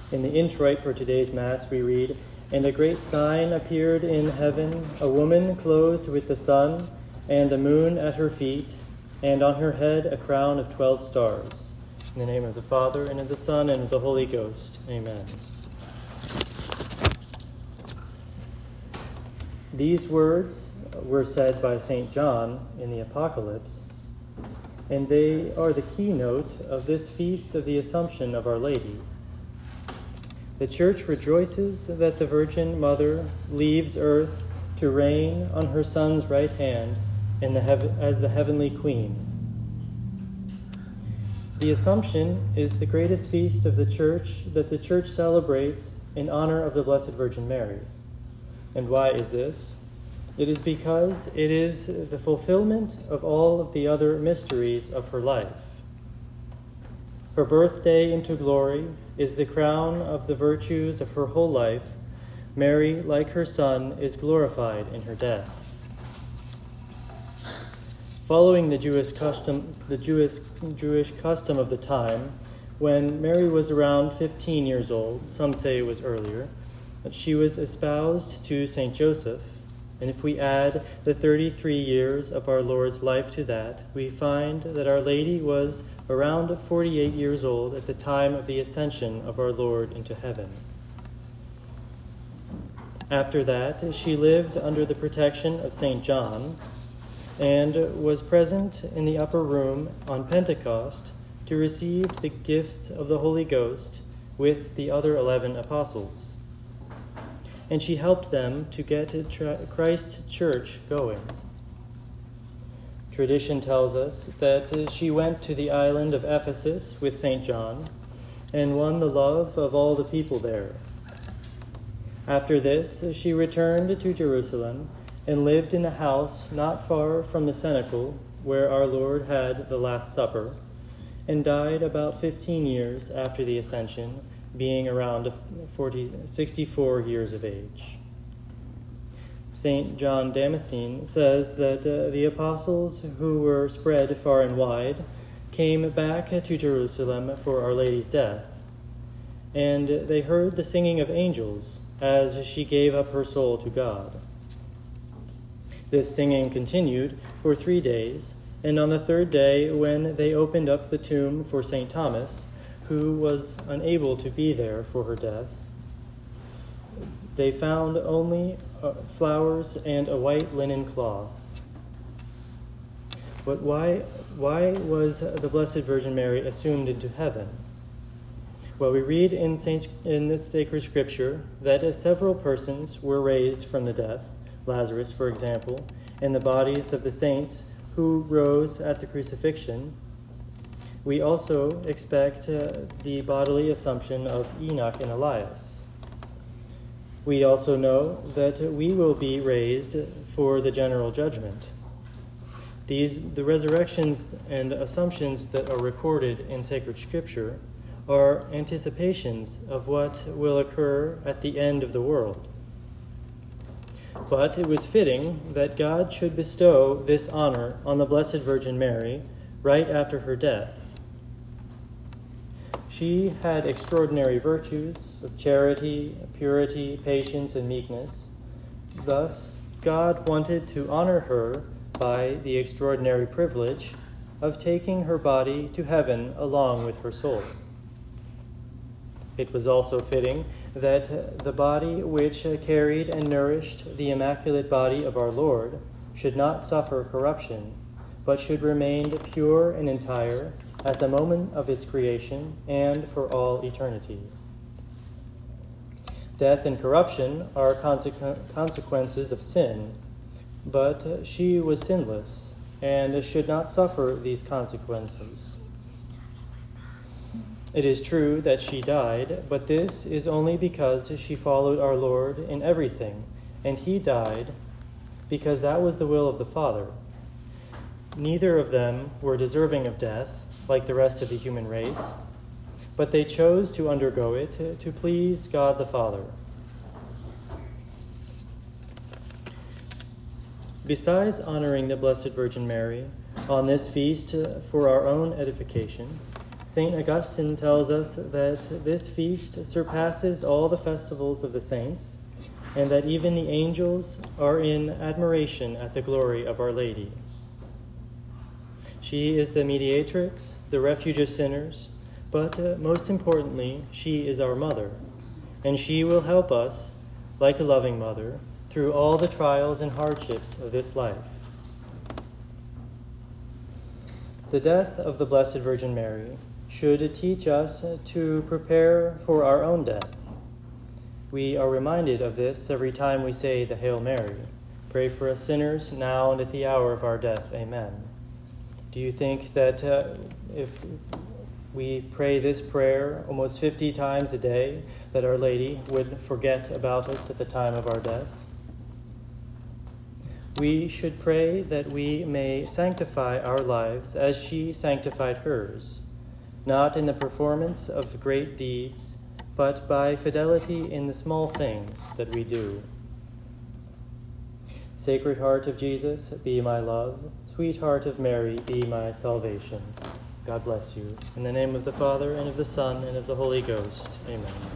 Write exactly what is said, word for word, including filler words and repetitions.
In the introit for today's Mass, we read, "And a great sign appeared in heaven, a woman clothed with the sun, and the moon at her feet, and on her head a crown of twelve stars." In the name of the Father, and of the Son, and of the Holy Ghost. Amen. These words were said by Saint John in the Apocalypse, and they are the keynote of this feast of the Assumption of Our Lady. The Church rejoices that the Virgin Mother leaves earth to reign on her Son's right hand in the heav- as the heavenly Queen. The Assumption is the greatest feast of the Church that the Church celebrates in honor of the Blessed Virgin Mary. And why is this? It is because it is the fulfillment of all of the other mysteries of her life. Her birthday into glory is the crown of the virtues of her whole life. Mary, like her Son, is glorified in her death. Following the Jewish custom, the Jewish, Jewish custom of the time, when Mary was around fifteen years old, some say it was earlier, she was espoused to Saint Joseph. And if we add the thirty-three years of our Lord's life to that, we find that Our Lady was around forty-eight years old at the time of the ascension of our Lord into heaven. After that, she lived under the protection of Saint John and was present in the upper room on Pentecost to receive the gifts of the Holy Ghost with the other eleven apostles. And she helped them to get Christ's church going. Tradition tells us that she went to the island of Ephesus with Saint John and won the love of all the people there. After this, she returned to Jerusalem and lived in a house not far from the cenacle where our Lord had the Last Supper, and died about fifteen years after the Ascension, being around forty, sixty-four years of age. Saint John Damascene says that uh, the apostles who were spread far and wide came back to Jerusalem for Our Lady's death, and they heard the singing of angels as she gave up her soul to God. This singing continued for three days, and on the third day, when they opened up the tomb for Saint Thomas, who was unable to be there for her death, they found only uh, flowers and a white linen cloth. But why, why was the Blessed Virgin Mary assumed into heaven? Well, we read in, Saint, in this sacred scripture that as several persons were raised from the death, Lazarus, for example, and the bodies of the saints who rose at the crucifixion, we also expect uh, the bodily assumption of Enoch and Elias. We also know that we will be raised for the general judgment. These, the resurrections and assumptions that are recorded in sacred scripture are anticipations of what will occur at the end of the world. But it was fitting that God should bestow this honor on the Blessed Virgin Mary right after her death. She had extraordinary virtues of charity, purity, patience, and meekness. Thus, God wanted to honor her by the extraordinary privilege of taking her body to heaven along with her soul. It was also fitting that the body which carried and nourished the immaculate body of our Lord should not suffer corruption, but should remain pure and entire at the moment of its creation and for all eternity. Death and corruption are consequ- consequences of sin, but she was sinless and should not suffer these consequences. It is true that she died, but this is only because she followed our Lord in everything, and he died because that was the will of the Father. Neither of them were deserving of death, like the rest of the human race, but they chose to undergo it to, to please God the Father. Besides honoring the Blessed Virgin Mary on this feast for our own edification, Saint Augustine tells us that this feast surpasses all the festivals of the saints, and that even the angels are in admiration at the glory of Our Lady. She is the mediatrix, the refuge of sinners, but uh, most importantly, she is our mother, and she will help us, like a loving mother, through all the trials and hardships of this life. The death of the Blessed Virgin Mary should teach us to prepare for our own death. We are reminded of this every time we say the Hail Mary. Pray for us sinners, now and at the hour of our death. Amen. Do you think that uh, if we pray this prayer almost fifty times a day, that Our Lady would forget about us at the time of our death? We should pray that we may sanctify our lives as she sanctified hers, not in the performance of great deeds, but by fidelity in the small things that we do. Sacred Heart of Jesus, be my love. Sweet Heart of Mary, be my salvation. God bless you. In the name of the Father, and of the Son, and of the Holy Ghost. Amen.